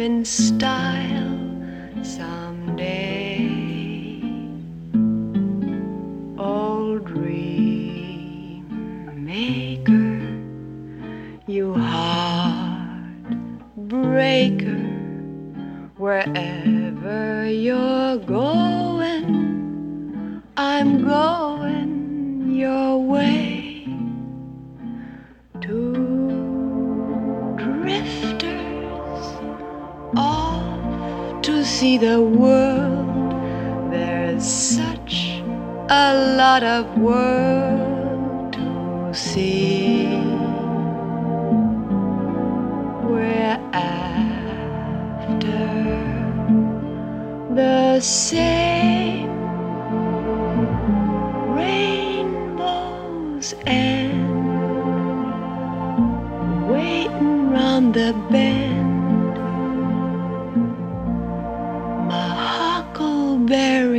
in style someday. Old dream maker, you heartbreaker, wherever you're going, I'm going your way. Two drifters off to see the world. There's such a lot of world to see. We're after the same rainbow's end, waiting round the bend. My huckleberry